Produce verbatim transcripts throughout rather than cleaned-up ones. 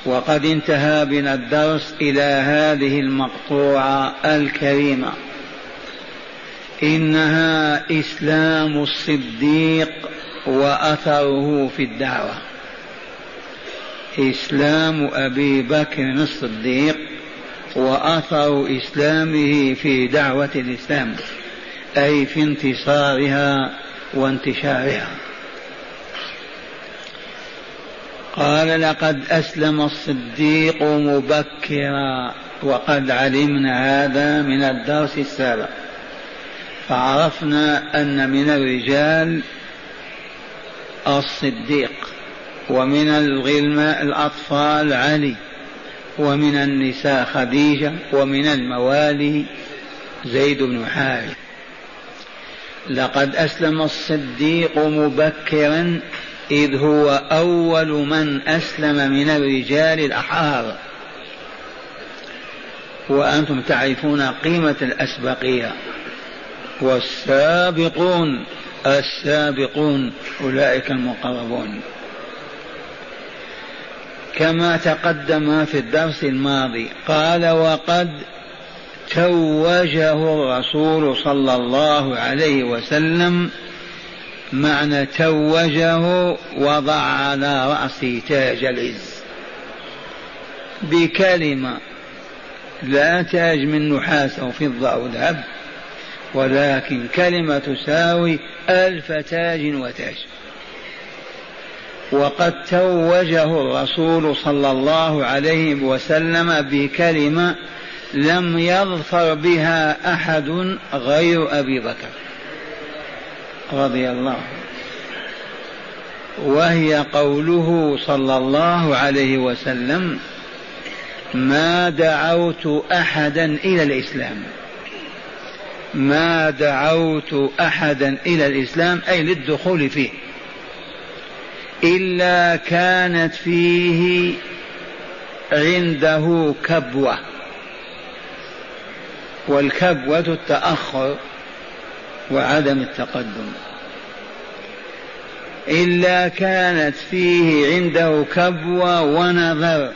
وقد انتهى بنا الدرس إلى هذه المقطوعة الكريمة: إنها إسلام الصديق وأثره في الدعوة. إسلام أبي بكر الصديق وأثر إسلامه في دعوة الإسلام، أي في انتصارها وانتشارها. قال: لقد أسلم الصديق مبكرا. وقد علمنا هذا من الدرس السابق، فعرفنا أن من الرجال الصديق، ومن الغلمان الأطفال علي، ومن النساء خديجة، ومن الموالي زيد بن حارثة. لقد أسلم الصديق مبكرا إذ هو أول من أسلم من الرجال الأحرار. وأنتم تعرفون قيمة الأسبقية، والسابقون السابقون أولئك المقربون، كما تقدم في الدرس الماضي. قال: وقد توجه الرسول صلى الله عليه وسلم. معنى توجه: وضع على رأسه تاج العز بكلمة، لا تاج من نحاس أو فضة أو ذهب، ولكن كلمة تساوي ألف تاج وتاج. وقد توجه الرسول صلى الله عليه وسلم بكلمة لم يظفر بها أحد غير أبي بكر رضي الله عنه، وهي قوله صلى الله عليه وسلم: ما دعوت أحدا إلى الإسلام. ما دعوت أحدا إلى الإسلام أي للدخول فيه، إلا كانت فيه عنده كبوة، والكبوة التأخر وعدم التقدم. إلا كانت فيه عنده كبوة ونظر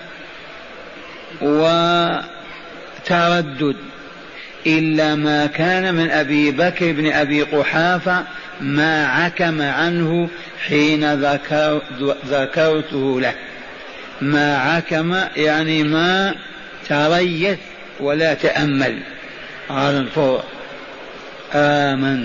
وتردد، إلا ما كان من أبي بكر بن أبي قحافة ما عكم عنه حين ذكر ذكرته له. ما عكم يعني ما تريث ولا تأمل على الفور. آمنت.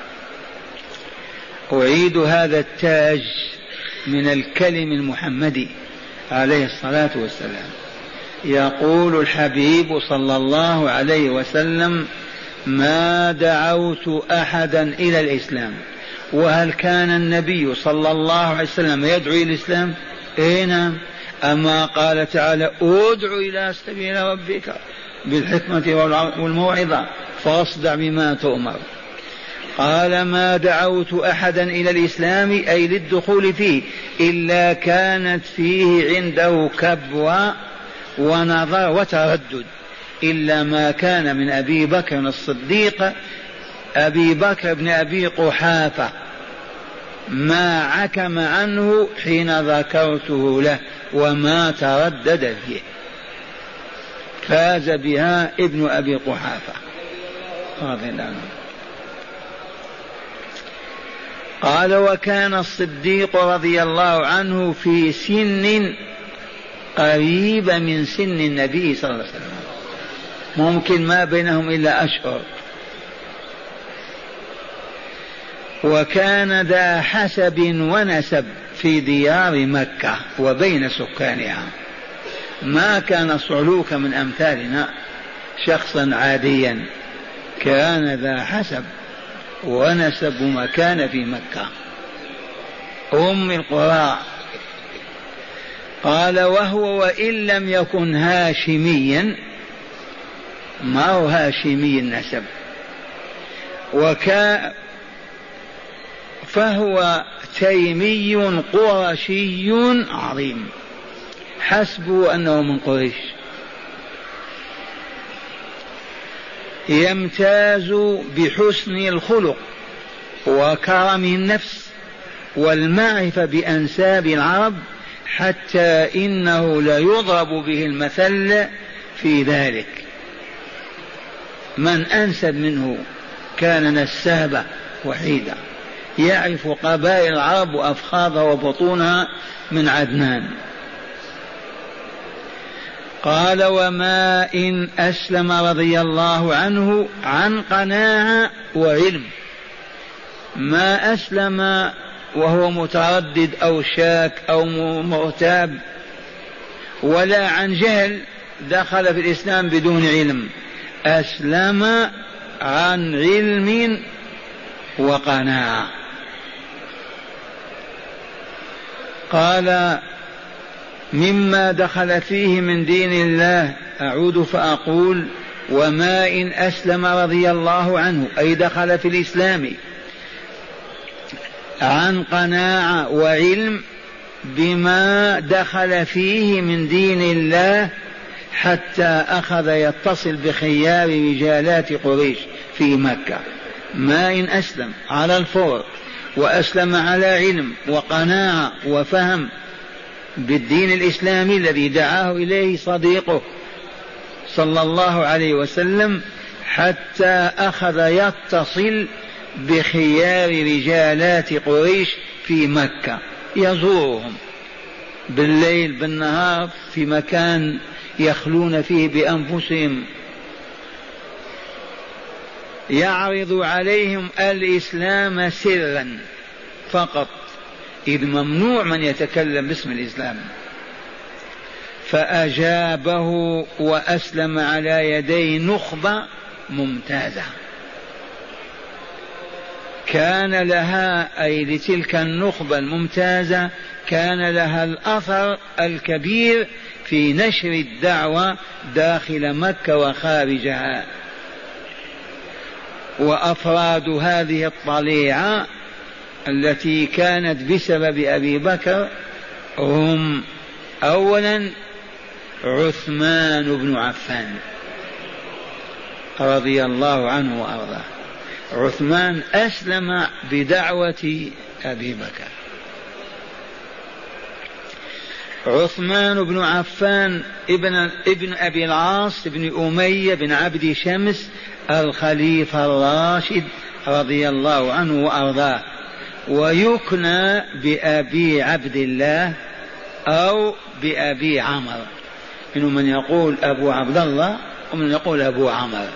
أعيد هذا التاج من الكلم المحمدي عليه الصلاة والسلام. يقول الحبيب صلى الله عليه وسلم: ما دعوت أحدا إلى الإسلام. وهل كان النبي صلى الله عليه وسلم يدعو إلى الإسلام؟ إيه نعم. أما قال تعالى: ادع إلى سبيل ربك بالحكمة والموعظة فاصدع بما تؤمر. قال: ما دعوت أحدا إلى الإسلام أي للدخول فيه، إلا كانت فيه عنده كبوة ونظر وتردد، إلا ما كان من أبي بكر الصديق أبي بكر بن أبي قحافة ما عكم عنه حين ذكرته له وما تردد فيه. فاز بها ابن أبي قحافة رضي الله عنه. قال: وكان الصديق رضي الله عنه في سن قريب من سن النبي صلى الله عليه وسلم، ممكن ما بينهم إلا أشهر. وكان ذا حسب ونسب في ديار مكة وبين سكانها، ما كان صعلوك من أمثالنا، شخصا عاديا، كان ذا حسب ونسب مكان في مكة أم القرى. قال: وهو وإن لم يكن هاشميا، ما هو هاشمي النسب، وكا فهو تيمي قرشي عظيم، حسبه أنه من قريش، يمتاز بحسن الخلق وكرم النفس والمعرفة بأنساب العرب حتى إنه ليضرب به المثل في ذلك. من أنسب منه؟ كان نسابة وحيدة يعرف قبائل العرب وأفخاذها وبطونها من عدنان. قال: وما إن أسلم رضي الله عنه عن قناعة وعلم، ما أسلم وهو متردد أو شاك أو مرتاب، ولا عن جهل دخل في الإسلام بدون علم، أسلم عن علم وقناعة. قال: مما دخل فيه من دين الله، أعود فأقول: وما إن أسلم رضي الله عنه، أي دخل في الإسلام عن قناعة وعلم بما دخل فيه من دين الله، حتى أخذ يتصل بخيار رجالات قريش في مكة. ما إن أسلم على الفور، وأسلم على علم وقناعة وفهم بالدين الإسلامي الذي دعاه إليه صديقه صلى الله عليه وسلم، حتى أخذ يتصل بخيار رجالات قريش في مكة، يزورهم بالليل بالنهار في مكان يخلون فيه بأنفسهم، يعرض عليهم الإسلام سرا فقط، إذ ممنوع من يتكلم باسم الإسلام. فأجابه وأسلم على يدي نخبة ممتازة كان لها، أي لتلك النخبة الممتازة كان لها الأثر الكبير في نشر الدعوة داخل مكة وخارجها. وأفراد هذه الطليعة التي كانت بسبب أبي بكر هم: أولا عثمان بن عفان رضي الله عنه وأرضاه. عثمان أسلم بدعوة أبي بكر. عثمان بن عفان ابن, ابن أبي العاص بن أمية بن عبد شمس الخليفة الراشد رضي الله عنه وأرضاه، ويكنى بأبي عبد الله أو بأبي عمر، منهم من يقول أبو عبد الله ومن يقول أبو عمر.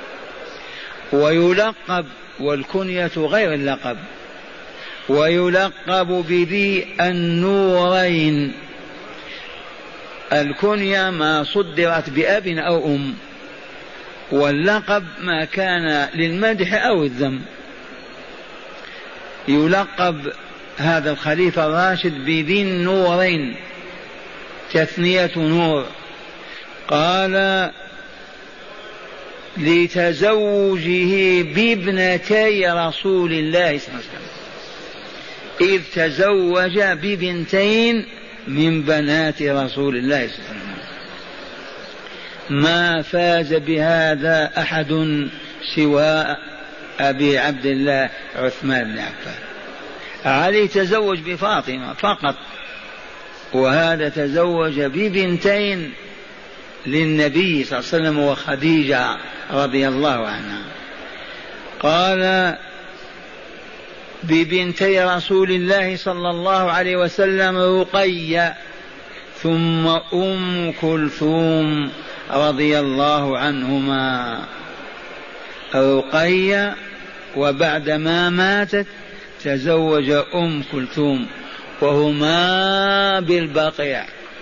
ويلقب، والكنية غير اللقب، ويلقب بذي النورين. الكنية ما صدرت بأب أو أم، واللقب ما كان للمدح أو الذم. يلقب هذا الخليفة الراشد بذي النورين، تثنية نور. قال: لتزوجه بابنتي رسول الله صلى الله عليه وسلم، إذ تزوج ببنتين من بنات رسول الله صلى الله عليه وسلم. ما فاز بهذا أحد سوى أبي عبد الله عثمان بن عفان. علي تزوج بفاطمة فقط، وهذا تزوج ببنتين للنبي صلى الله عليه وسلم وخديجة رضي الله عنها. قال: ببنتي رسول الله صلى الله عليه وسلم رقية ثم أم كلثوم رضي الله عنهما. رقية وبعدما ماتت تزوج أم كلثوم، وهما بالبقيع.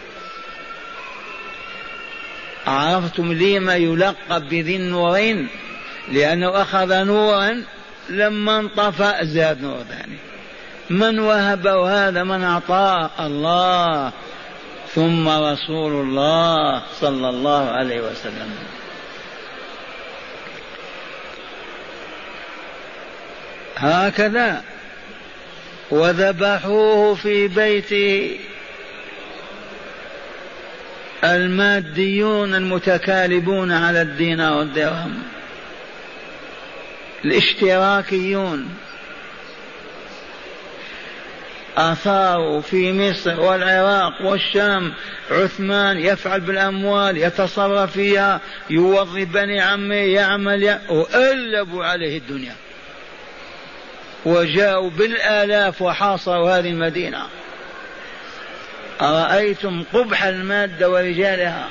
عرفتم لما يلقب بذي النورين؟ لأنه أخذ نورا لما انطفأ زاد نور ثاني. من وهبه هذا؟ من أعطاه؟ الله، ثم رسول الله صلى الله عليه وسلم. هكذا. وذبحوه في بيته الماديون المتكالبون على الدينار والدرهم، الاشتراكيون. أثاروا في مصر والعراق والشام. عثمان يفعل بالأموال، يتصرف فيها، يوظف بني عمه، يعمل، وألبوا عليه الدنيا وجاءوا بالآلاف وحاصروا هذه المدينة. أرأيتم قبح المادة ورجالها.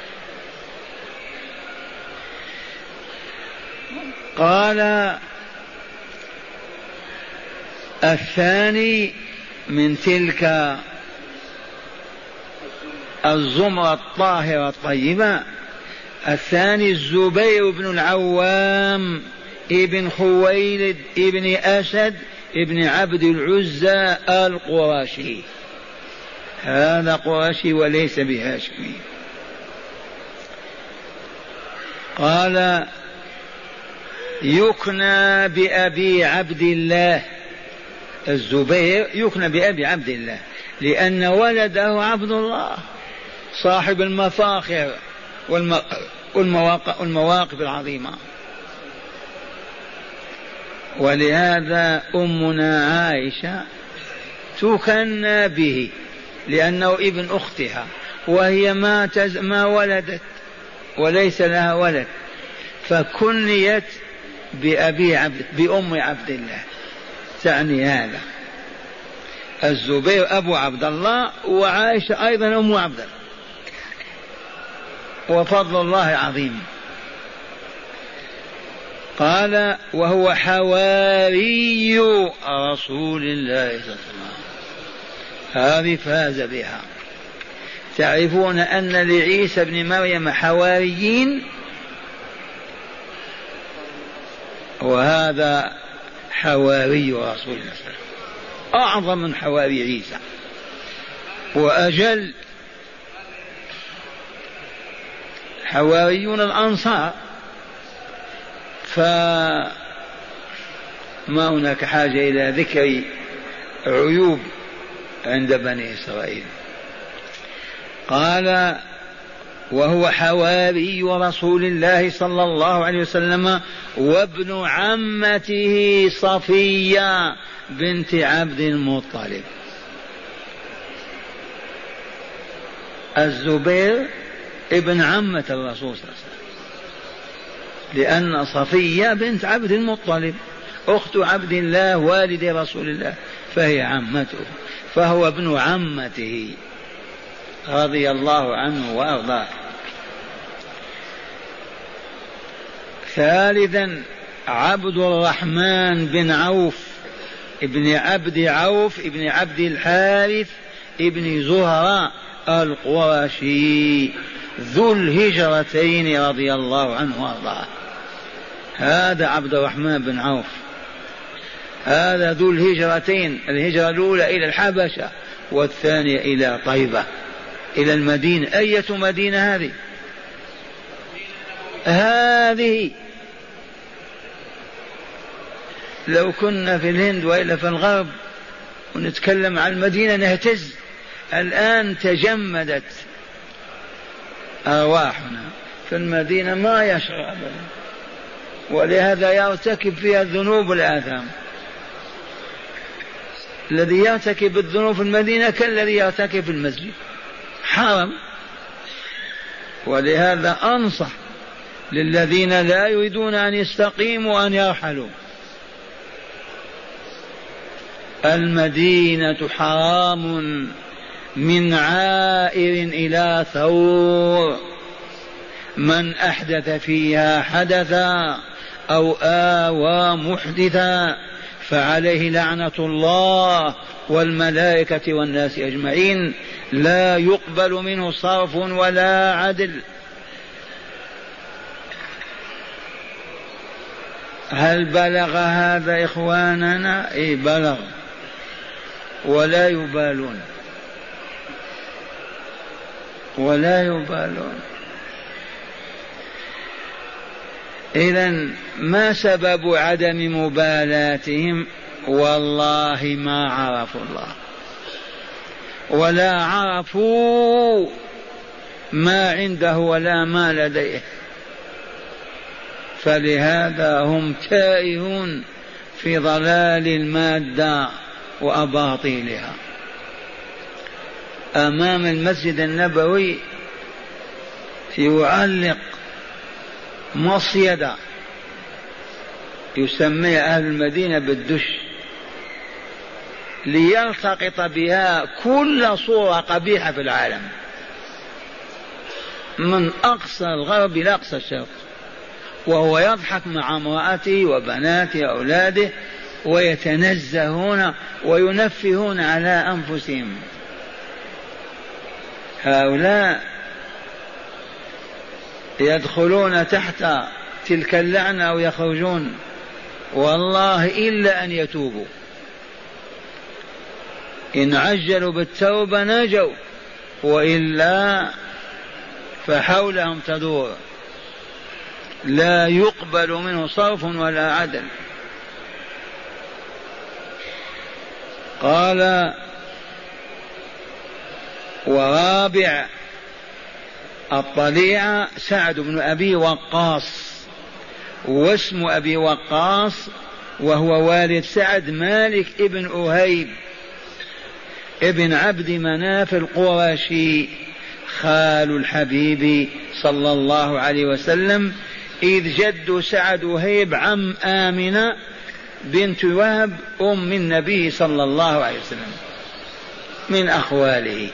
قال الثاني من تلك الزمرة الطاهرة الطيبة، الثاني الزبير بن العوام ابن خويلد ابن أسد ابن عبد العزى القرشي. هذا قرشي وليس بهاشمي. قال يكنى بأبي عبد الله، الزبير يكنى بأبي عبد الله لأن ولده عبد الله صاحب المفاخر والمواقف العظيمة. ولهذا أمنا عائشة تكنى به لأنه ابن أختها، وهي ما, تز... ما ولدت وليس لها ولد، فكنيت بأبي عبد بأم عبد الله. تعني هذا الزبير أبو عبد الله، وعائشة أيضا أم عبد الله، وفضل الله عظيم. قال وهو حواري رسول الله صلى الله عليه وسلم. هذه فاز بها. تعرفون أن لعيسى بن مريم حواريين، وهذا حواري رسول الله صلى الله عليه وسلم أعظم من حواري عيسى وأجل. حواريون الأنصار، فما هناك حاجة إلى ذكر عيوب عند بني إسرائيل. قال وهو حواري رسول الله صلى الله عليه وسلم وابن عمته صفية بنت عبد المطلب. الزبير ابن عمة الرسول صلى الله عليه وسلم، لأن صفية بنت عبد المطلب أخت عبد الله والد رسول الله، فهي عمته، فهو ابن عمته رضي الله عنه وأرضاه. ثالثا عبد الرحمن بن عوف ابن عبد عوف ابن عبد الحارث ابن زهرة القرشي ذو الهجرتين رضي الله عنه وارضاه. هذا عبد الرحمن بن عوف، هذا ذو الهجرتين، الهجرة الأولى إلى الحبشة والثانية إلى طيبة إلى المدينة. أية مدينة هذه؟ هذه لو كنا في الهند وإلا في الغرب ونتكلم عن المدينة نهتز. الآن تجمدت أرواحنا، في المدينة ما يشعر أبدا، ولهذا يرتكب فيها الذنوب والآثام. الذي يرتكب الذنوب في المدينة كالذي يرتكب في المسجد، حرام. ولهذا أنصح للذين لا يريدون أن يستقيموا أن يرحلوا. المدينة حرام من عائر إلى ثور، من أحدث فيها حدثا أو آوى محدثا فعليه لعنة الله والملائكة والناس أجمعين، لا يقبل منه صرف ولا عدل. هل بلغ هذا إخواننا؟ إيه بلغ، ولا يبالون ولا يبالون. إذن ما سبب عدم مبالاتهم؟ والله ما عرفوا الله ولا عرفوا ما عنده ولا ما لديه، فلهذا هم تائهون في ضلال المادة وأباطيلها. أمام المسجد النبوي يعلق مصيدة يسميها أهل المدينة بالدش، ليلتقط بها كل صورة قبيحة في العالم من أقصى الغرب إلى أقصى الشرق، وهو يضحك مع امرأته وبناته وأولاده ويتنزهون وينفهون على أنفسهم. هؤلاء يدخلون تحت تلك اللعنة أو يخرجون والله إلا أن يتوبوا. إن عجلوا بالتوبة نجوا، وإلا فحولهم تدور، لا يقبل منه صرف ولا عدل. قال: ورابع الطليعة سعد بن أبي وقاص، واسم أبي وقاص وهو والد سعد مالك ابن أهيب ابن عبد مناف القرشي، خال الحبيب صلى الله عليه وسلم، إذ جد سعد أهيب عم آمنة بنت وهب أم النبي صلى الله عليه وسلم من أخواله.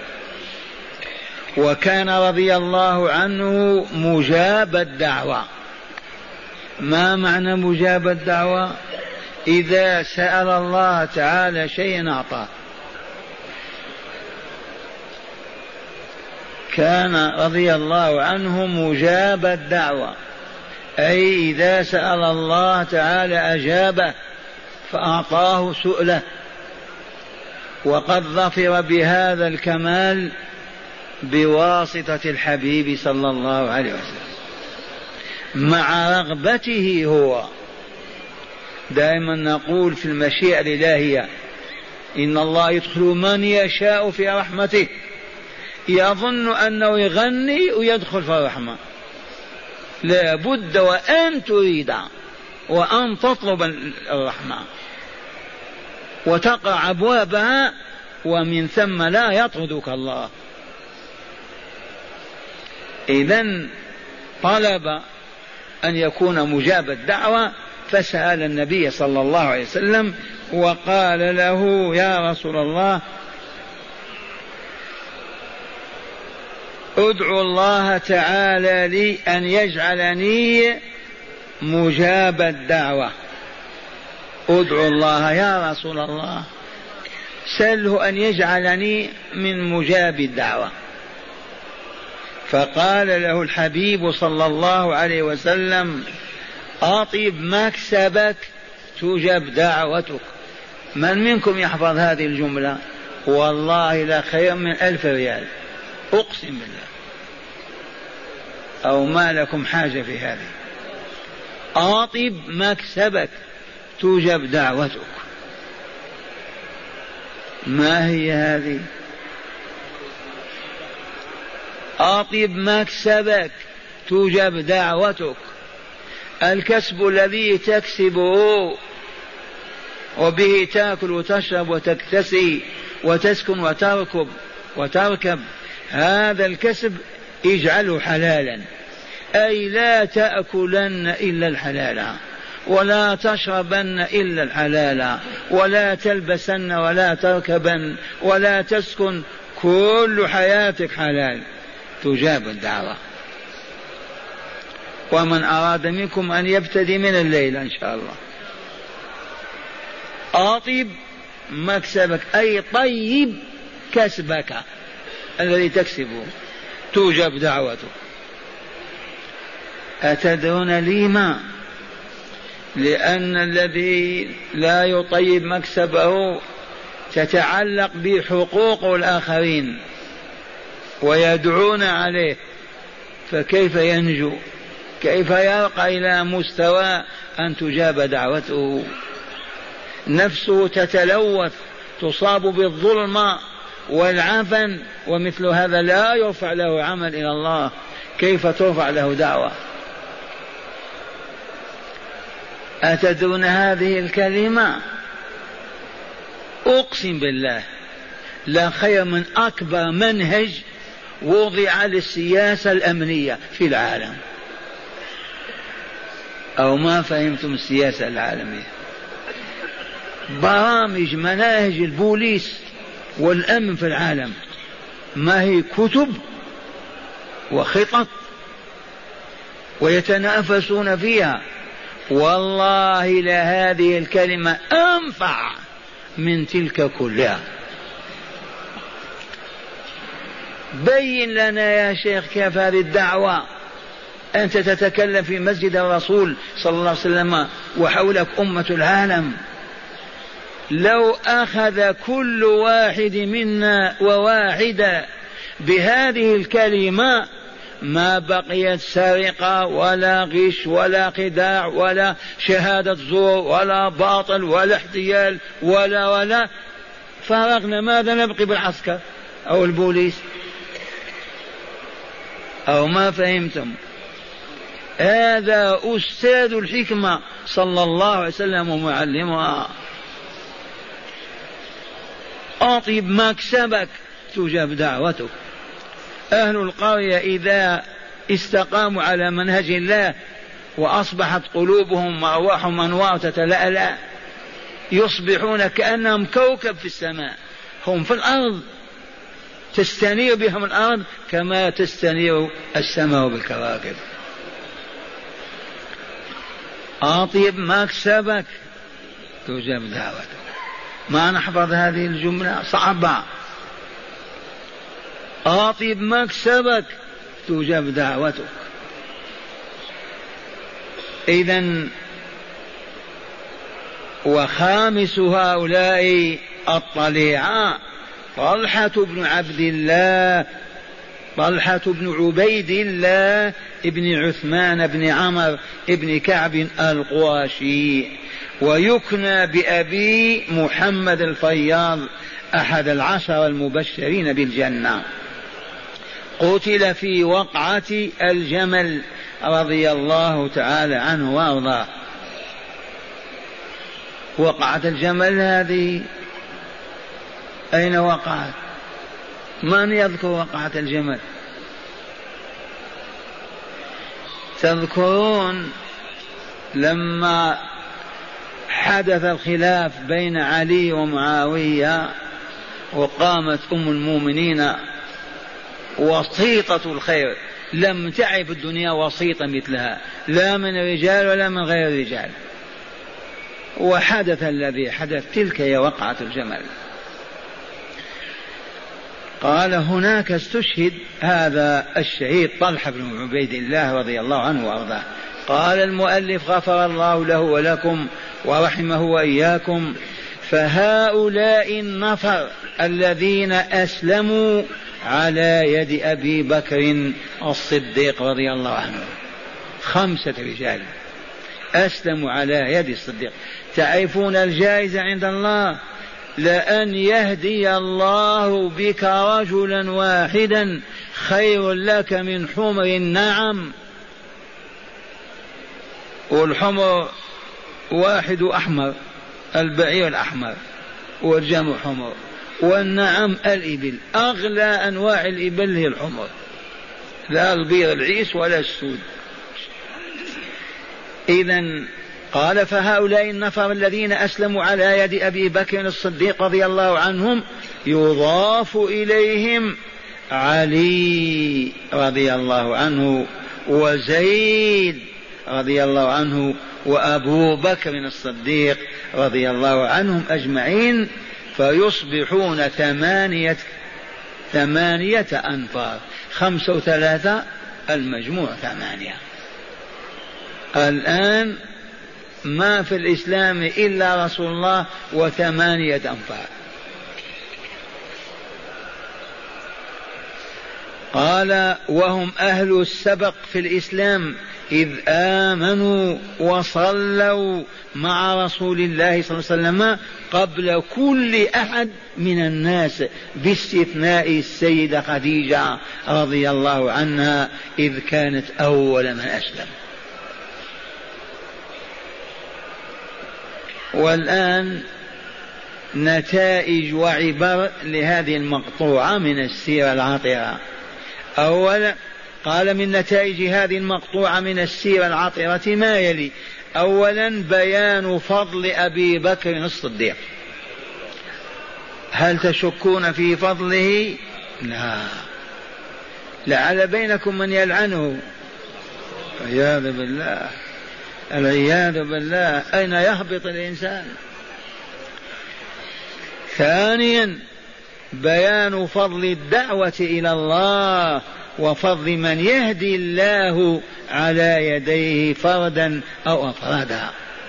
وكان رضي الله عنه مجاب الدعوة. ما معنى مجاب الدعوة؟ إذا سأل الله تعالى شيئا أعطاه. كان رضي الله عنه مجاب الدعوة، أي إذا سأل الله تعالى أجابه فأعطاه سؤله. وقد ظفر بهذا الكمال بواسطة الحبيب صلى الله عليه وسلم مع رغبته هو. دائما نقول في المشيئة الإلهية إن الله يدخل من يشاء في رحمته، يظن أنه يغني ويدخل في الرحمة. لا بد وأن تريد وأن تطلب الرحمة وتقع أبوابها، ومن ثم لا يطردك الله. إذن طلب أن يكون مجاب الدعوة، فسأل النبي صلى الله عليه وسلم وقال له: يا رسول الله ادعو الله تعالى لي أن يجعلني مجاب الدعوة. ادعو الله يا رسول الله، سله أن يجعلني من مجاب الدعوة. فقال له الحبيب صلى الله عليه وسلم: أطب مكسبك تجب دعوتك. من منكم يحفظ هذه الجملة؟ والله لا خير من ألف ريال، أقسم بالله. أو ما لكم حاجة في هذه؟ أطب مكسبك تجب دعوتك. ما هي هذه؟ أطب مكسبك تجب دعوتك. الكسب الذي تكسبه وبه تأكل وتشرب وتكتسي وتسكن وتركب وتركب، هذا الكسب اجعله حلالا، أي لا تأكلن إلا الحلال، ولا تشربن إلا الحلال، ولا تلبسن ولا تركبن ولا تسكن، كل حياتك حلال، تجاب الدعوة. ومن أراد منكم أن يبتدي من الليل إن شاء الله. أطيب مكسبك أي طيب كسبك الذي تكسبه توجب دعوته. أتدرون لما؟ لأن الذي لا يطيب مكسبه تتعلق بحقوق الآخرين ويدعون عليه، فكيف ينجو؟ كيف يرقى إلى مستوى أن تجاب دعوته؟ نفسه تتلوث، تصاب بالظلم والعفن، ومثل هذا لا يرفع له عمل إلى الله، كيف ترفع له دعوة؟ أتدرون هذه الكلمة أقسم بالله لا خير من أكبر منهج وضع للسياسة الأمنية في العالم. أو ما فهمتم السياسة العالمية؟ برامج مناهج البوليس والأمن في العالم ما هي كتب وخطط ويتنافسون فيها. والله لهذه الكلمة أنفع من تلك كلها. بين لنا يا شيخ كيف هذه الدعوة؟ أنت تتكلم في مسجد الرسول صلى الله عليه وسلم وحولك أمة العالم. لو أخذ كل واحد منا وواحدة بهذه الكلمة ما بقيت سرقة ولا غش ولا خداع ولا شهادة زور ولا باطل ولا احتيال ولا ولا فرقنا. ماذا نبقي بالعسكر أو البوليس؟ أو ما فهمتم؟ هذا أستاذ الحكمة صلى الله عليه وسلم ومعلمها. أطيب مكسبك تجاب دعوتك. أهل القرية إذا استقاموا على منهج الله وأصبحت قلوبهم وأرواحهم أنوار تتلألأ يصبحون كأنهم كوكب في السماء. هم في الأرض تستنير بهم الأرض كما تستنير السماء بالكواكب. أطيب مكسبك تجاب دعوتك. ما نحفظ هذه الجملة صعبة. أطيب مكسبك تجاب دعوتك. إذن وخامس هؤلاء الطليعة طلحة بن عبد الله طلحة بن عبيد الله ابن عثمان بن عمرو ابن كعب القرشي، ويكنى بأبي محمد الفياض أحد العشر المبشرين بالجنة. قتل في وقعة الجمل رضي الله تعالى عنه وارضاه. وقعة الجمل هذه أين وقعت؟ من يذكر وقعة الجمل؟ تذكرون لما حدث الخلاف بين علي ومعاوية وقامت أم المؤمنين وسيطة الخير، لم تعب الدنيا وسيطة مثلها لا من رجال ولا من غير رجال، وحدث الذي حدث. تلك هي وقعة الجمل. قال هناك استشهد هذا الشهيد طلحة بن عبيد الله رضي الله عنه وارضاه. قال المؤلف غفر الله له ولكم ورحمه وإياكم. فهؤلاء النفر الذين أسلموا على يد أبي بكر الصديق رضي الله عنه، خمسة رجال أسلموا على يد الصديق. تعرفون الجائزة عند الله؟ لأن يهدي الله بك رجلا واحدا خير لك من حمر النعم. والحمر واحد أحمر، البعير الأحمر والجمع حمر، والنعم الإبل. أغلى أنواع الإبل هي الحمر، لا البيض العيس ولا السود. إذن قال فهؤلاء النفر الذين أسلموا على يد أبي بكر الصديق رضي الله عنهم يضاف إليهم علي رضي الله عنه وزيد رضي الله عنه وأبو بكر الصديق رضي الله عنهم أجمعين، فيصبحون ثمانية ثمانية أنفار. خمسة وثلاثة المجموع ثمانية. الآن ما في الإسلام إلا رسول الله وثمانية أنفار. قال وهم أهل السبق في الإسلام إذ آمنوا وصلوا مع رسول الله صلى الله عليه وسلم قبل كل أحد من الناس باستثناء السيدة خديجة رضي الله عنها إذ كانت أول من أسلم. والآن نتائج وعبر لهذه المقطوعة من السيرة العطرة. أولا قال من نتائج هذه المقطوعة من السيرة العطرة ما يلي: أولا بيان فضل أبي بكر الصديق. هل تشكون في فضله؟ لا. لعل بينكم من يلعنه، العياذ بالله، العياذ بالله. أين يهبط الإنسان؟ ثانيا بيان فضل الدعوة إلى الله وفضل من يهدي الله على يديه فردا أو أفرادا.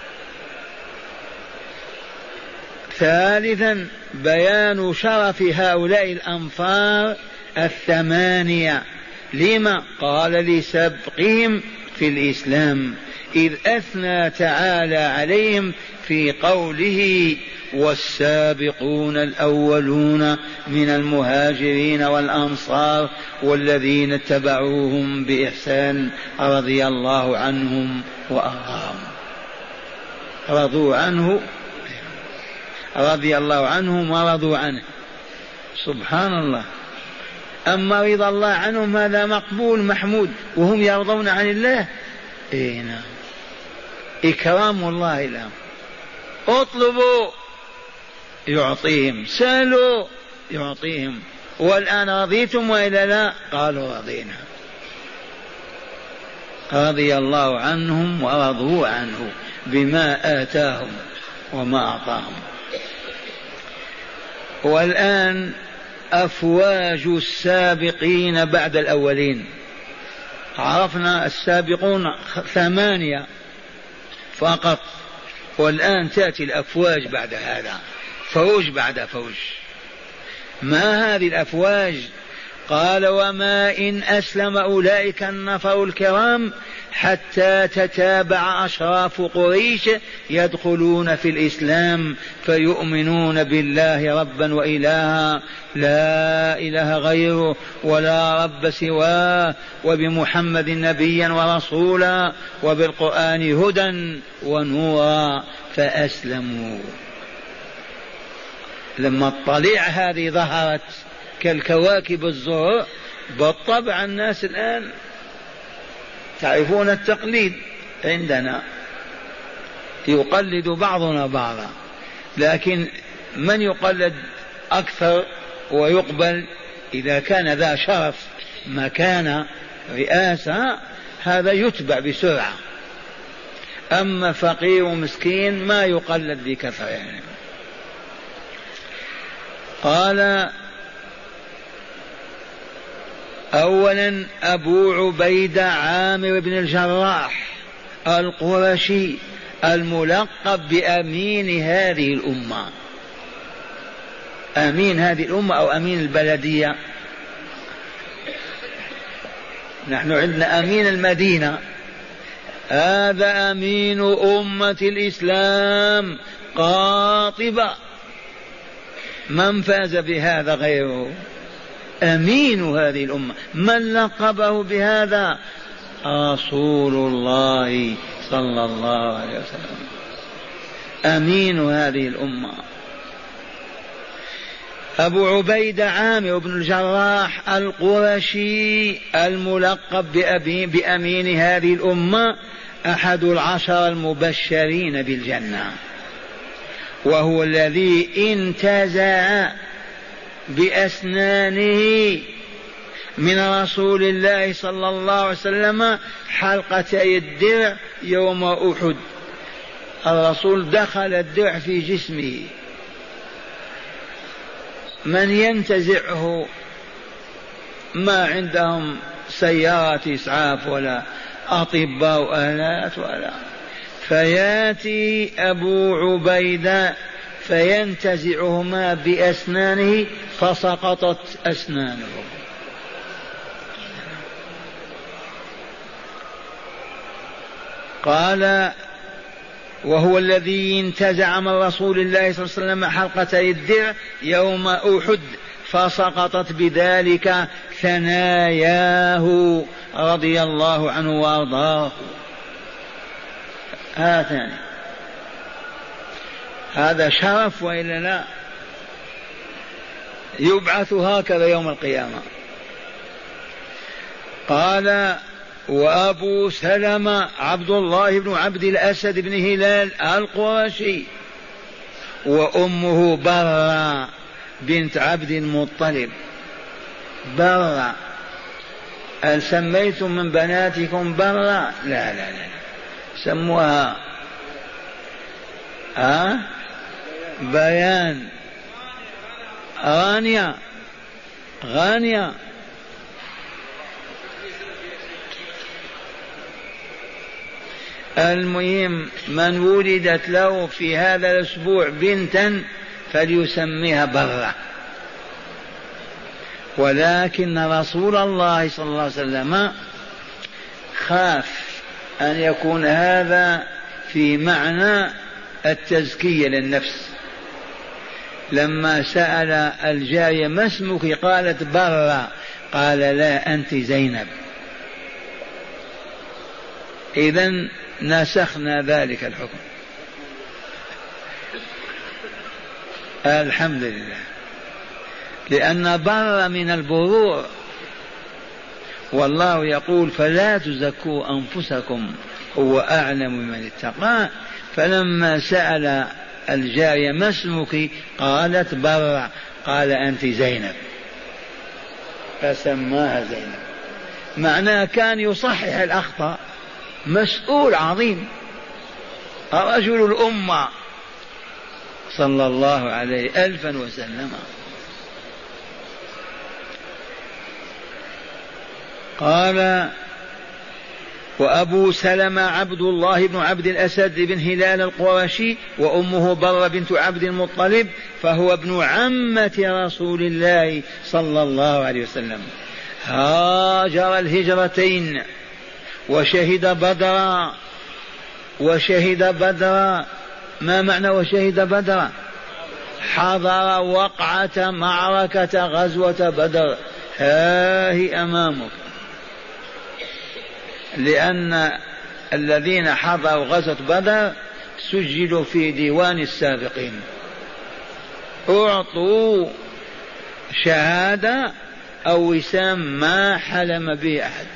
ثالثا بيان شرف هؤلاء الأنفار الثمانية. لما؟ قال لسبقهم في الإسلام، إذ أثنى تعالى عليهم في قوله: والسابقون الأولون من المهاجرين والأنصار والذين اتبعوهم بإحسان رضي الله عنهم وأرضاهم. رضوا عنه، رضي الله عنهم ورضوا عنه. سبحان الله. أما رضا الله عنهم هذا مقبول محمود، وهم يرضون عن الله. إيه نعم، إكرام الله لهم. اطلبوا يعطيهم، سألوا يعطيهم. والآن رضيتم وإلا لا؟ قالوا رضينا. رضي الله عنهم ورضوا عنه بما آتاهم وما أعطاهم. والآن أفواج السابقين بعد الأولين. عرفنا السابقون ثمانية فقط، والآن تأتي الأفواج بعد هذا، فوج بعد فوج. ما هذه الأفواج؟ قال: وما إن أسلم أولئك النفر الكرام حتى تتابع أشراف قريش يدخلون في الإسلام فيؤمنون بالله ربا وإلها لا إله غيره ولا رب سواه، وبمحمد نبيا ورسولا، وبالقرآن هدى ونورا، فأسلموا. لما الطليعة هذه ظهرت كالكواكب الزهر، بالطبع الناس الآن تعرفون التقليد عندنا، يقلد بعضنا بعضا، لكن من يقلد أكثر ويقبل إذا كان ذا شرف مكانة رئاسة، هذا يتبع بسرعة. أما فقير ومسكين ما يقلد بكثرة يعني. قال: أولا أبو عبيدة عامر بن الجراح القرشي الملقب بأمين هذه الأمة. أمين هذه الأمة أو أمين البلدية؟ نحن عندنا أمين المدينة، هذا أمين أمة الإسلام قاطبة، من فاز بهذا غيره؟ أمين هذه الأمة. من لقبه بهذا؟ رسول الله صلى الله عليه وسلم، أمين هذه الأمة. أبو عبيدة عامر بن الجراح القرشي الملقب بأبي بأمين هذه الأمة، أحد العشر المبشرين بالجنة، وهو الذي انتزع بأسنانه من رسول الله صلى الله عليه وسلم حلقتي الدرع يوم أحد. الرسول دخل الدرع في جسمه، من ينتزعه؟ ما عندهم سيارات إسعاف ولا أطباء وآلات ولا، فياتي أبو عبيدة فينتزعهما بأسنانه فسقطت أسنانه. قال: وهو الذي انتزع من رسول الله صلى الله عليه وسلم حلقتي الدرع يوم أحد فسقطت بذلك ثناياه رضي الله عنه وارضاه. هاتان هذا شرف وإلا لا؟ يبعث هكذا يوم القيامة. قال وأبو سلمة عبد الله بن عبد الأسد بن هلال القرشي، وأمه برة بنت عبد المطلب. برة، هل سميتم من بناتكم برة؟ لا لا لا، سموها ها بيان، غانية، غانية. المهم من ولدت له في هذا الأسبوع بنتا فليسميها برة. ولكن رسول الله صلى الله عليه وسلم خاف أن يكون هذا في معنى التزكية للنفس. لما سأل الجارية ما اسمك؟ قالت برة، قال لا أنت زينب. إذن نسخنا ذلك الحكم، الحمد لله، لأن بر من البرور. والله يقول فلا تزكوا أنفسكم هو أعلم من اتقى. فلما سأل الجارية ما اسمك؟ قالت برة، قال أنت زينب، فسماها زينب. معناه كان يصحح الأخطاء، مسؤول عظيم، رجل الأمة صلى الله عليه ألفا وسلم. قال وأبو سلمة عبد الله بن عبد الأسد بن هلال القرشي، وأمه برة بنت عبد المطلب، فهو ابن عمة رسول الله صلى الله عليه وسلم. هاجر الهجرتين وشهد بدرا. وشهد بدرا، ما معنى وشهد بدرا؟ حضر وقعة معركة غزوة بدر، ها هي أمامك. لأن الذين حضروا غزوة بدر سجلوا في ديوان السابقين، أعطوا شهادة أو وسام ما حلم به أحد.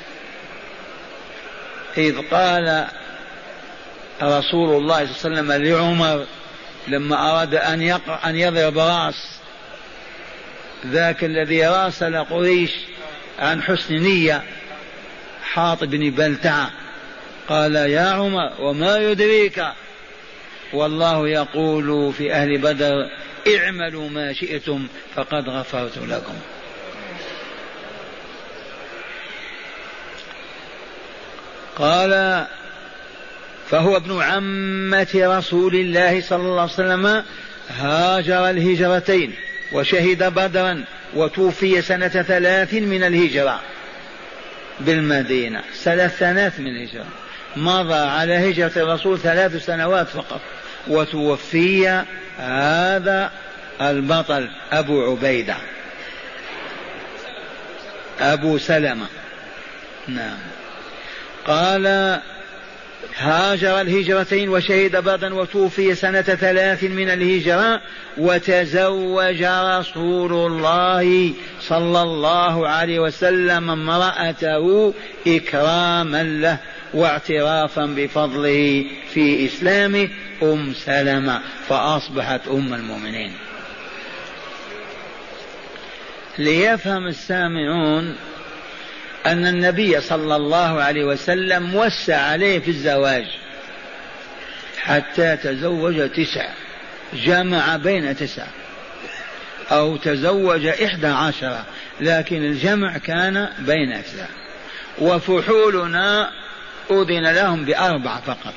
إذ قال رسول الله صلى الله عليه وسلم لعمر لما أراد أن يقع أن يضرب راس ذاك الذي راسل قريش عن حسن نية، حاطب بن بلتعة، قال يا عمر وما يدريك والله يقول في أهل بدر اعملوا ما شئتم فقد غفرت لكم. قال فهو ابن عمة رسول الله صلى الله عليه وسلم، هاجر الهجرتين وشهد بدرا، وتوفي سنة ثلاث من الهجرة بالمدينة. ثلاث سنوات من الهجرة، مضى على هجرة الرسول ثلاث سنوات فقط، وتوفي هذا البطل أبو عبيدة أبو سلمة. نعم. قال هاجر الهجرتين وشهد بدرا وتوفي سنة ثلاث من الهجرة، وتزوج رسول الله صلى الله عليه وسلم امرأته إكراما له واعترافا بفضله في إسلامه، أم سلمة، فأصبحت أم المؤمنين. ليفهم السامعون أن النبي صلى الله عليه وسلم وسع عليه في الزواج حتى تزوج تسع، جمع بين تسع، أو تزوج إحدى عشرة، لكن الجمع كان بين تسع. وفحولنا أذن لهم بأربع فقط،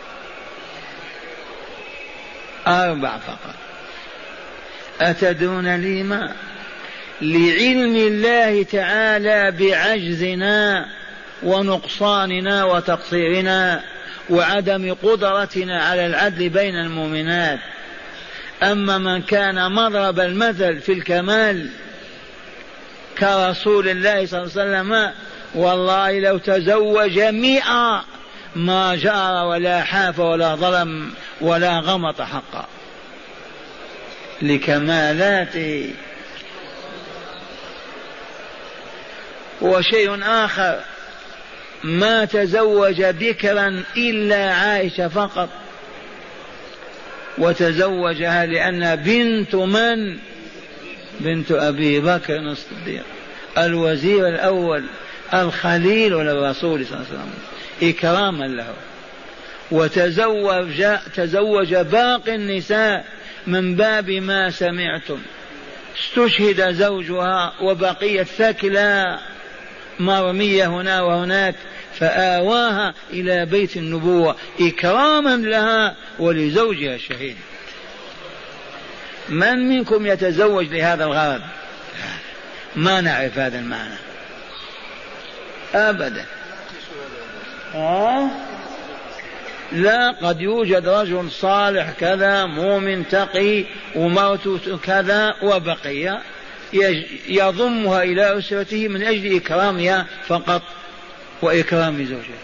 أربع فقط. أتدرون لما؟ لعلم الله تعالى بعجزنا ونقصاننا وتقصيرنا وعدم قدرتنا على العدل بين المؤمنات. أما من كان مضرب المثل في الكمال كرسول الله صلى الله عليه وسلم، والله لو تزوج مئة ما جار ولا حاف ولا ظلم ولا غمط حقا. لكمالاته. وشيء آخر، ما تزوج بكرا إلا عائشة فقط، وتزوجها لأنها بنت من؟ بنت أبي بكر الصديق الوزير الأول الخليل للرسول صلى الله عليه وسلم إكراما له. وتزوج تزوج باقي النساء من باب ما سمعتم. استشهد زوجها وبقيت ثكلى مرمية هنا وهناك، فآواها إلى بيت النبوة إكراما لها ولزوجها الشهيد. من منكم يتزوج لهذا الغرض؟ ما نعرف هذا المعنى أبدا. آه؟ لا، قد يوجد رجل صالح كذا مؤمن تقي وموت كذا وبقي يضمها إلى أسرته من أجل إكرامها فقط وإكرام زوجها.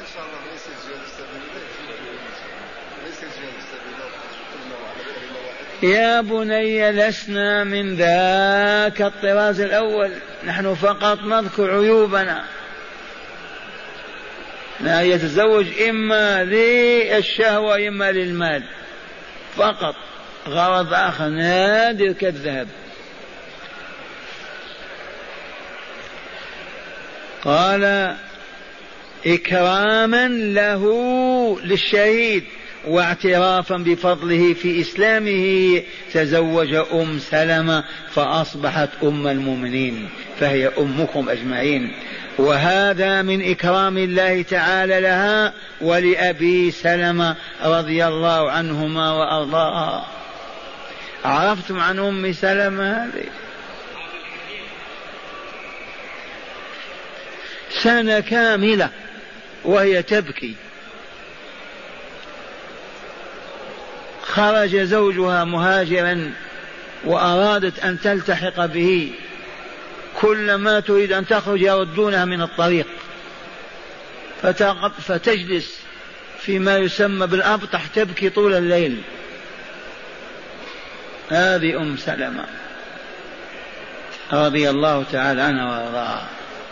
يا بني لسنا من ذاك الطراز الأول، نحن فقط نذكر عيوبنا. لا يتزوج إما للشهوة إما للمال فقط، غرض آخر نادر كالذهب. قال إكراما له للشهيد واعترافا بفضله في إسلامه تزوج أم سلمة فأصبحت أم المؤمنين، فهي أمكم أجمعين. وهذا من إكرام الله تعالى لها ولأبي سلمة رضي الله عنهما وأرضاها. عرفتم عن أم سلمة هذه؟ سنة كاملة وهي تبكي، خرج زوجها مهاجرا وأرادت أن تلتحق به، كلما تريد أن تخرج يردونها من الطريق، فتجلس فيما يسمى بالأبطح تبكي طول الليل. هذه أم سلمة رضي الله تعالى عنها وارضاها.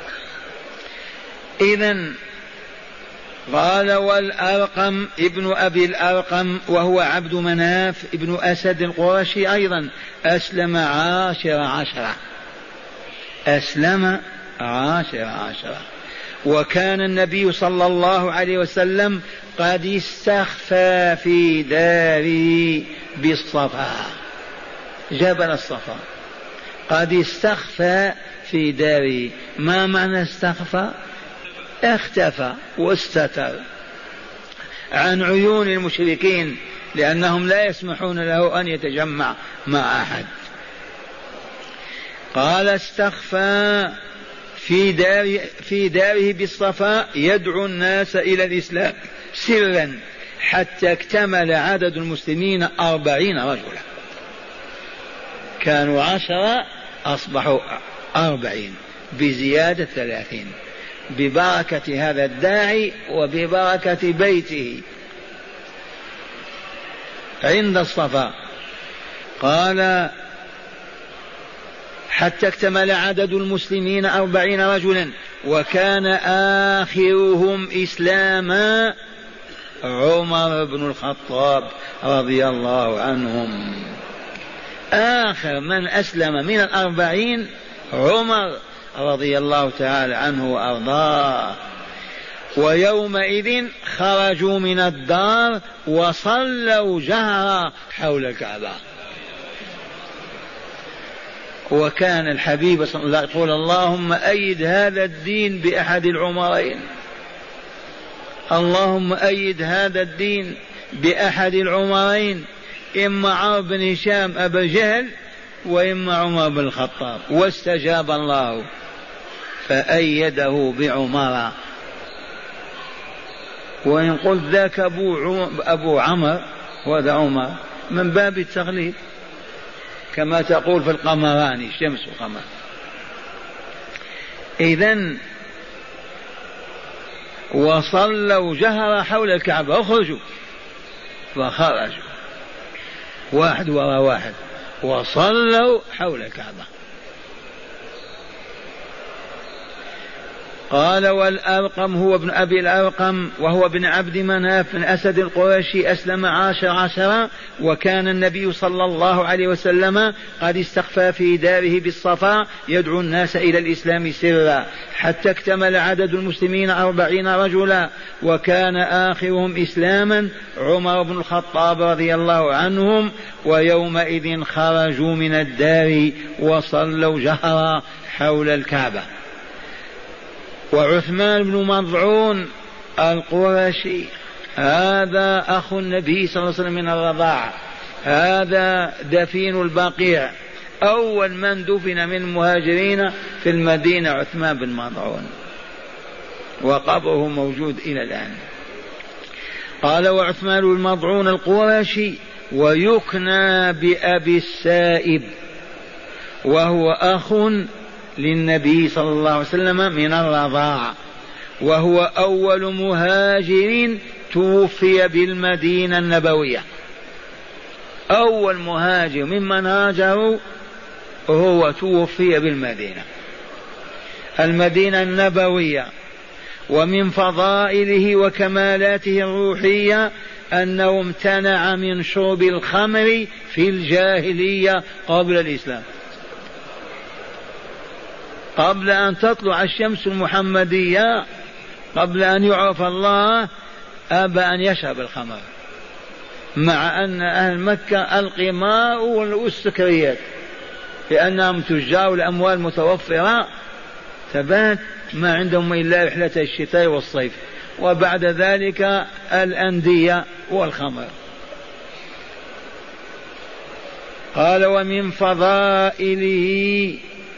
إذن قال والأرقم ابن أبي الأرقم وهو عبد مناف ابن أسد القرشي أيضا أسلم عاشر عشرة أسلم عاشر عشرة وكان النبي صلى الله عليه وسلم قد استخفى في داره بالصفا، جبل الصفا، قد استخفى في داره. ما معنى استخفى؟ اختفى واستتر عن عيون المشركين، لأنهم لا يسمحون له أن يتجمع مع أحد. قال استخفى في داره, في داره بالصفاء يدعو الناس إلى الإسلام سرا حتى اكتمل عدد المسلمين أربعين رجلا. كانوا عشرة أصبحوا أربعين بزيادة ثلاثين ببركة هذا الداعي وببركة بيته عند الصفا. قال حتى اكتمل عدد المسلمين أربعين رجلا وكان آخرهم إسلاما عمر بن الخطاب رضي الله عنهم. آخر من أسلم من الأربعين عمر رضي الله تعالى عنه وأرضاه. ويومئذ خرجوا من الدار وصلوا جهرا حول الكعبة. وكان الحبيب صلى الله عليه وسلم يقول اللهم أيد هذا الدين بأحد العمرين، اللهم أيد هذا الدين بأحد العمرين، إما عمرو بن هشام أبا جهل وإما عمر بن الخطاب، واستجاب الله فأيده بعمر. وإن قلت ذاك أبو, أبو عمر وهذا عمر من باب التغليب، كما تقول في القمراني الشمس والقمر. إذن وصلوا جهرا حول الكعبة، اخرجوا، فخرجوا واحد وراء واحد وصلوا حول الكعبة. قال والأرقم هو ابن أبي الأرقم وهو ابن عبد مناف بن أسد القرشي أسلم عاشر عشرة، وكان النبي صلى الله عليه وسلم قد استخفى في داره بالصفا يدعو الناس إلى الإسلام سرا حتى اكتمل عدد المسلمين أربعين رجلا، وكان آخرهم إسلاما عمر بن الخطاب رضي الله عنهم، ويومئذ خرجوا من الدار وصلوا جهرا حول الكعبة. وعثمان بن مضعون القرشي هذا أخو النبي صلى الله عليه وسلم من الرضاعة، هذا دفين البقيع، أول من دفن من المهاجرين في المدينة عثمان بن مضعون، وقبره موجود إلى الآن. قال وعثمان بن مضعون القرشي ويكنى بأبي السائب، وهو أخ للنبي صلى الله عليه وسلم من الرضاعة، وهو أول مهاجر توفي بالمدينة النبوية، أول مهاجر ممن هاجروا هو توفي بالمدينة المدينة النبوية. ومن فضائله وكمالاته الروحية أنه امتنع من شرب الخمر في الجاهلية قبل الإسلام، قبل أن تطلع الشمس المحمدية، قبل أن يعرف الله، أبى أن يشرب الخمر، مع أن أهل مكة القمار والسكريات لأنهم تجار الأموال متوفرة، ثبات ما عندهم إلا رحلة الشتاء والصيف، وبعد ذلك الأندية والخمر. قال ومن فضائله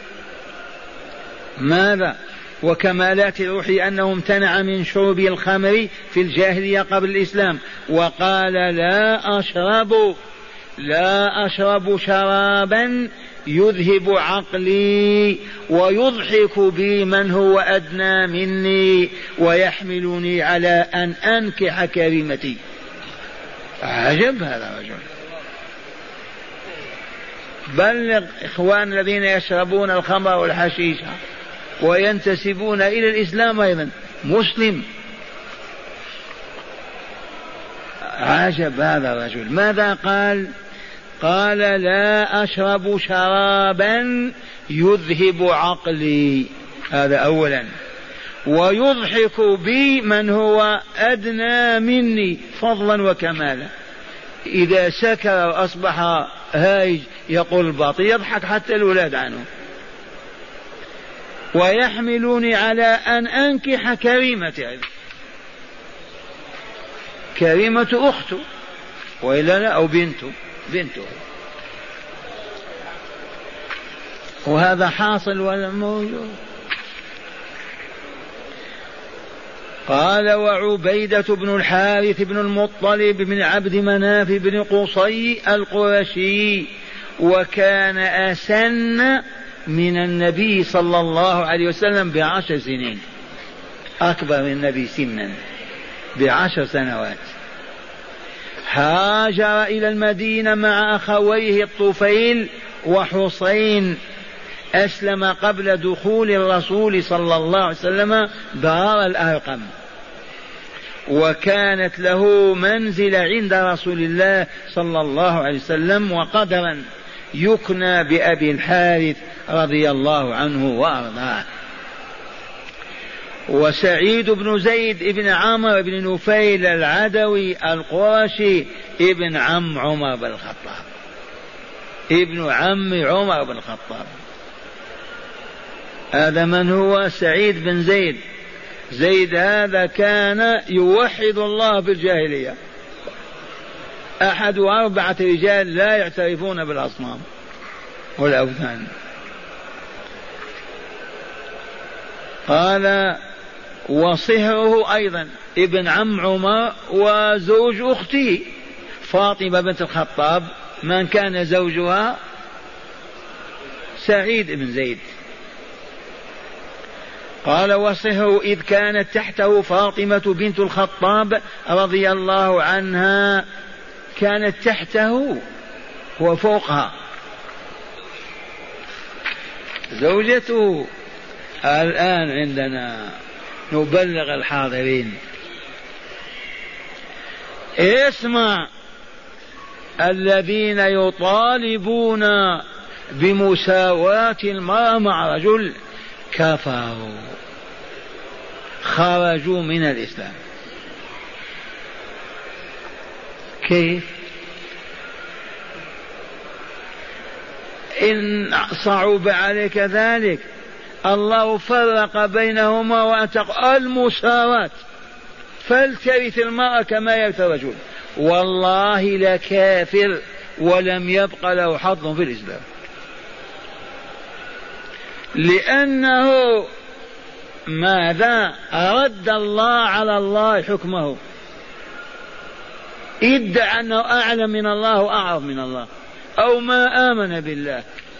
ماذا وكمالات روحي أنه امتنع من شرب الخمر في الجاهلية قبل الإسلام، وقال لا أشرب لا أشرب شرابا يذهب عقلي ويضحك بي من هو أدنى مني ويحملني على أن أنكح كريمتي. عجب هذا الرجل. بلغ إخوان الذين يشربون الخمر والحشيشة وينتسبون إلى الإسلام أيضا مسلم. عجب هذا الرجل. ماذا قال؟ قال لا أشرب شرابا يذهب عقلي، هذا أولا، ويضحك بي من هو أدنى مني فضلا وكمالا. إذا سكر وأصبح هايج يقول الباطل يضحك حتى الأولاد عنه. ويحملوني على أن أنكح كريمتي، كريمة أخته وإلا لا أو بنته بنته وهذا حاصل ولا موجود. قال وعبيدة بن الحارث بن المطلب بن عبد مناف بن قصي القرشي، وكان أسن من النبي صلى الله عليه وسلم بعشر سنين، أكبر من النبي سنا بعشر سنوات. هاجر إلى المدينة مع أخويه الطفيل وحسين، أسلم قبل دخول الرسول صلى الله عليه وسلم دار الأرقم، وكانت له منزل عند رسول الله صلى الله عليه وسلم وقدرا، يكنى بأبي الحارث رضي الله عنه وأرضاه. وسعيد بن زيد ابن عمرو بن نفيل العدوي القرشي ابن عم عمر بن الخطاب، ابن عم عمر بن الخطاب. هذا من هو؟ سعيد بن زيد. زيد هذا كان يوحد الله في الجاهلية، أحد أربعة رجال لا يعترفون بالأصنام والأوثان. قال وصهره أيضا ابن عم عمر وزوج أخته فاطمة بنت الخطاب، من كان زوجها سعيد بن زيد. قال وصهره إذ كانت تحته فاطمة بنت الخطاب رضي الله عنها، كانت تحته وفوقها زوجته. الآن عندنا نبلغ الحاضرين، اسمع، الذين يطالبون بمساواة المرأة مع رجل كفروا، خرجوا من الإسلام. كيف؟ إن صعب عليك ذلك الله فرق بينهما وأتق المساواة، فلترث المرأة كما يرث الرجل. والله لكافر ولم يبق له حظ في الإسلام، لأنه ماذا؟ رد الله على الله حكمه، ادعى أنه أعلم من الله وأعرف من الله، أو ما آمن بالله.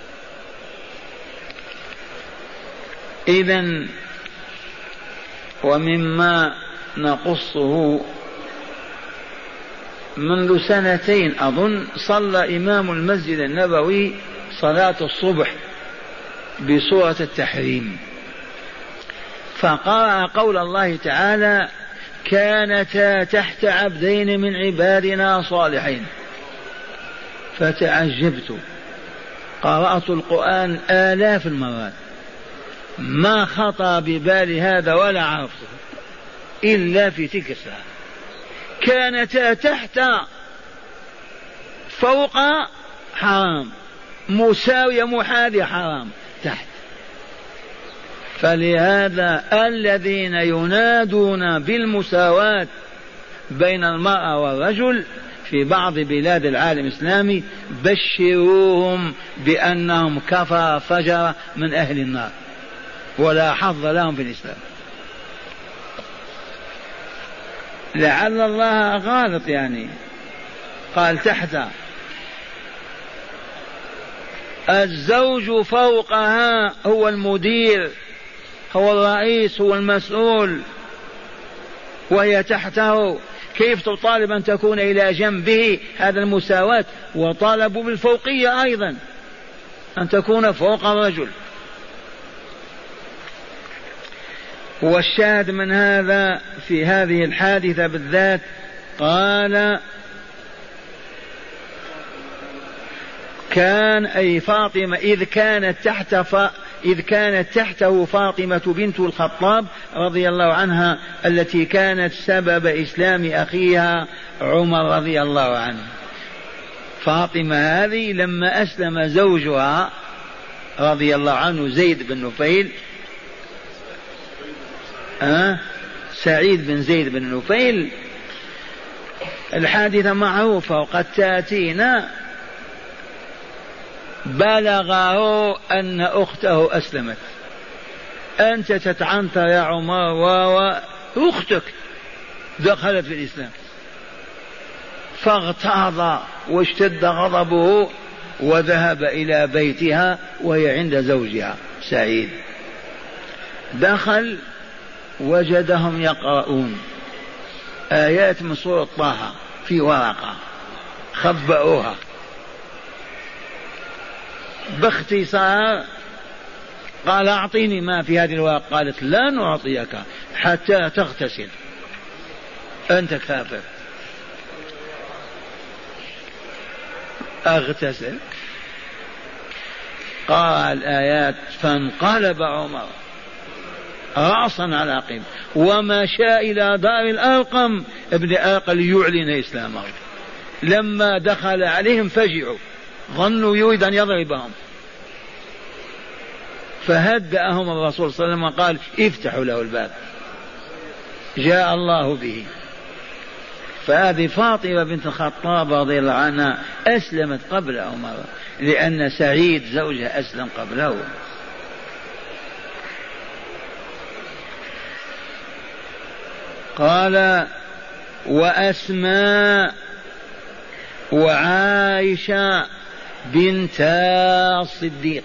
إذن ومما نقصه منذ سنتين أظن صلى إمام المسجد النبوي صلاة الصبح بسورة التحريم، فقرأ قول الله تعالى: كانتا تحت عبدين من عبادنا صالحين. فتعجبت، قرأت القرآن آلاف المرات ما خطر ببالي هذا ولا عرفته إلا في تلك الساعة. كانتا تحت، فوق حرام، مساوية محاذية حرام، تحت. فلهذا الذين ينادون بالمساواة بين المرأة والرجل في بعض بلاد العالم الإسلامي بشروهم بأنهم كفر فجر من أهل النار ولا حظ لهم في الإسلام. لعل الله غالط، يعني قال تحت، الزوج فوقها، هو المدير، هو الرئيس، هو المسؤول، وهي تحته. كيف تطالب أن تكون إلى جنبه؟ هذا المساواة. وطالبوا بالفوقية أيضا، أن تكون فوق الرجل. والشاهد من هذا في هذه الحادثة بالذات، قال: كان أي فاطمة إذ كانت تحت ف... إذ كانت تحته فاطمة بنت الخطاب رضي الله عنها، التي كانت سبب إسلام أخيها عمر رضي الله عنه. فاطمة هذه لما أسلم زوجها رضي الله عنه زيد بن نفيل، أه؟ سعيد بن زيد بن نفيل، الحادثة معروفة وقد تأتينا، بلغه أن أخته أسلمت. أنت تتعنتر يا عمر، وأختك دخلت في الإسلام. فاغتاظ واشتد غضبه وذهب إلى بيتها وهي عند زوجها سعيد. دخل وجدهم يقرؤون آيات من سورة طه في ورقة، خبأوها باختصار. قال: أعطيني ما في هذه الورقة. قالت: لا نعطيك حتى تغتسل، أنت كافر. أغتسل، قال الآيات، فانقلب عمر رأسا على عقب ومشى إلى دار الأرقم ابن أرقم ليعلن إسلامه. لما دخل عليهم فجعوا، ظنوا يريد أن يضربهم، فهدأهم الرسول صلى الله عليه وسلم وقال: افتحوا له الباب، جاء الله به. فهذه فاطمة بنت الخطاب رضي الله عنها أسلمت قبل عمر، لأن سعيد زوجها أسلم قبله. قال: وأسماء وعائشة بنتا الصديق.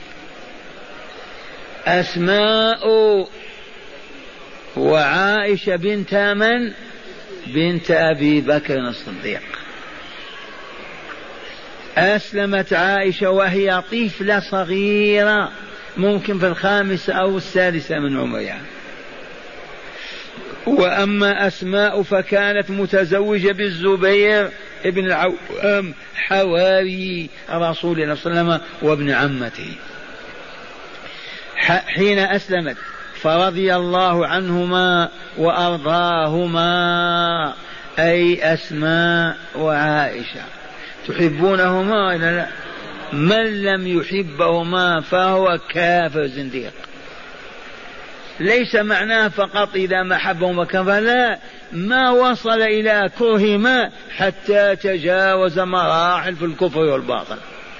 أسماء وعائشة بنت من؟ بنت أبي بكر الصديق. أسلمت عائشة وهي طفلة صغيرة ممكن في الخامسة أو السادسة من عمرها. وأما أسماء فكانت متزوجة بالزبير ابن العوام حواري رسول الله صلى الله عليه وسلم وابن عمته حين أسلمت، فرضي الله عنهما وأرضاهما، أي أسماء وعائشة. تحبونهما إلا لا؟ من لم يحبهما فهو كافر زنديق. ليس معناه فقط إذا ما حبهما كفر، لا، ما وصل إلى كرهما حتى تجاوز مراحل في الكفر والباطل.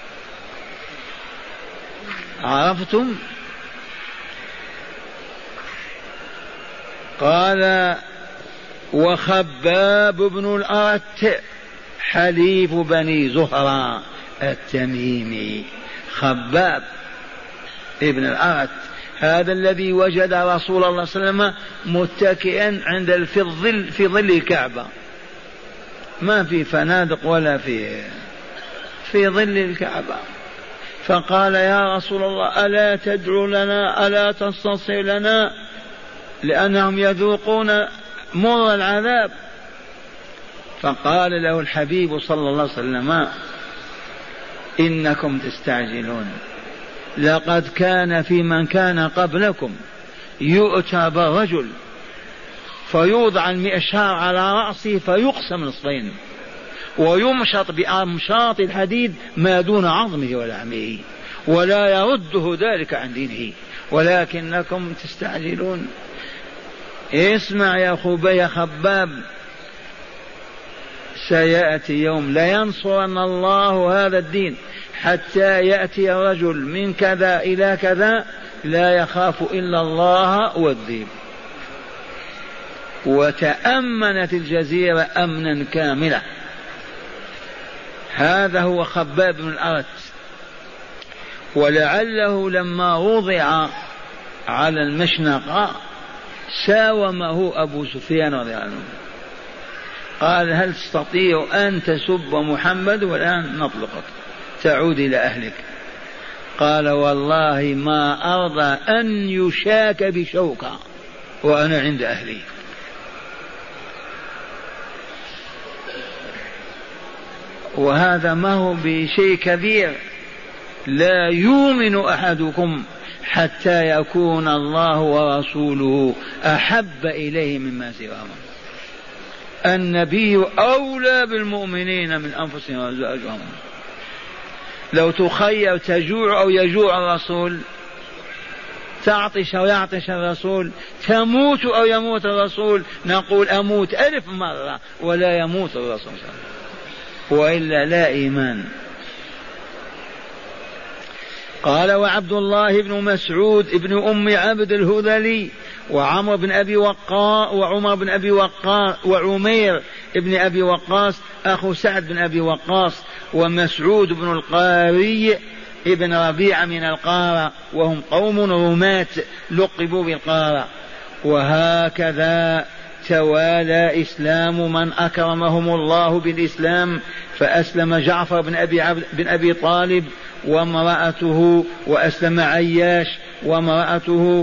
عرفتم؟ قال وخباب بن الأرت حليف بني زهرة التميمي. خباب ابن الأرت هذا الذي وجد رسول الله صلى الله عليه وسلم متكئا عند في الظل في ظل الكعبة، ما في فنادق ولا في في ظل الكعبة، فقال يا رسول الله ألا تدعو لنا ألا تستنصر لنا لأنهم يذوقون مر العذاب. فقال له الحبيب صلى الله عليه وسلم إنكم تستعجلون، لقد كان في من كان قبلكم يؤتى بالرجل فيوضع المئشار على رأسه فيقسم نصفين ويمشط بأمشاط الحديد ما دون عظمه ولحمه ولا يرده ذلك عن دينه، ولكنكم تستعجلون. اسمع يا خبي خباب، سيأتي يوم لينصرن الله هذا الدين حتى يأتي الرجل من كذا إلى كذا لا يخاف إلا الله والذئب. وتأمنت الجزيرة أمنا كاملا. هذا هو خباب بن الأرت. ولعله لما وضع على المشنقة ساومه أبو سفيان رضي الله عنه، قال هل تستطيع أن تسب محمد والآن نطلقك تعود إلى أهلك؟ قال والله ما أرضى أن يشاك بشوكة وأنا عند أهلي. وهذا ما هو بشيء كبير. لا يؤمن أحدكم حتى يكون الله ورسوله أحب إليه مما سواهما. النبي أولى بالمؤمنين من أنفسهم وأزواجهم. لو تخير تجوع أو يجوع الرسول، تعطش أو يعطش الرسول، تموت أو يموت الرسول، نقول أموت ألف مرة ولا يموت الرسول، وإلا لا إيمان. قال وعبد الله بن مسعود ابن أم عبد الهذلي وعمر بن أبي وقاص وعمر بن أبي وقاص وعمير بن أبي وقاص أخو سعد بن أبي وقاص ومسعود بن القاري ابن ربيعة من القارة، وهم قوم رماة لقبوا بالقارة. وهكذا توالى إسلام من أكرمهم الله بالإسلام، فأسلم جعفر بن أبي, عبد بن أبي طالب وامرأته، وأسلم عياش وامرأته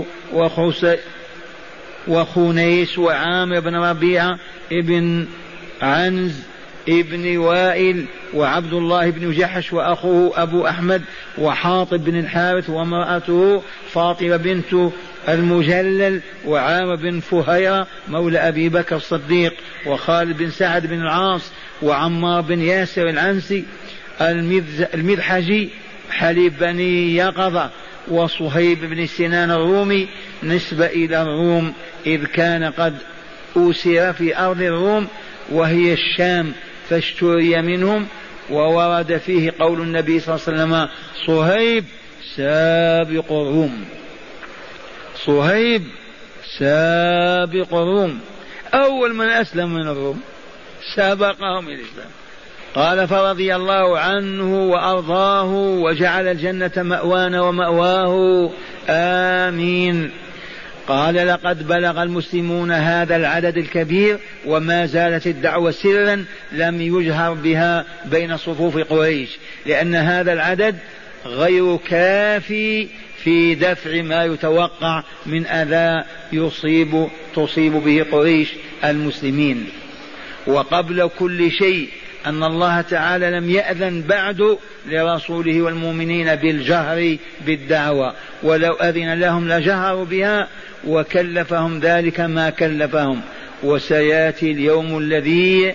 وخنيس وعامر بن ربيعة ابن عنز ابن وائل وعبد الله بن جحش وأخوه أبو أحمد وحاطب بن الحارث وامرأته فاطمة بنت المجلل وعامر بن فهيرة مولى أبي بكر الصديق وخالد بن سعد بن العاص وعمار بن ياسر العنسي المذحجي حليب بني يقظة وصهيب بن سنان الرومي نسبة إلى الروم، إذ كان قد أوسر في أرض الروم وهي الشام فاشتري منهم. وورد فيه قول النبي صلى الله عليه وسلم صهيب سابق الروم، صهيب سابق الروم، أول من أسلم من الروم سابقهم الإسلام. قال فرضي الله عنه وأرضاه وجعل الجنة مأوانا ومأواه آمين. قال لقد بلغ المسلمون هذا العدد الكبير وما زالت الدعوة سرا لم يجهر بها بين صفوف قريش، لأن هذا العدد غير كافي في دفع ما يتوقع من أذى يصيب تصيب به قريش المسلمين. وقبل كل شيء أن الله تعالى لم يأذن بعد لرسوله والمؤمنين بالجهر بالدعوة، ولو أذن لهم لجهروا بها وكلفهم ذلك ما كلفهم. وسيأتي اليوم الذي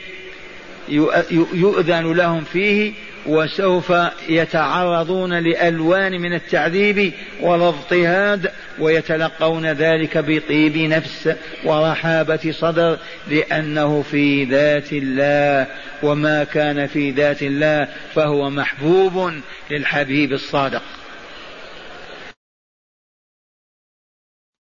يؤذن لهم فيه وسوف يتعرضون لألوان من التعذيب والاضطهاد ويتلقون ذلك بطيب نفس ورحابة صدر، لأنه في ذات الله، وما كان في ذات الله فهو محبوب للحبيب الصادق.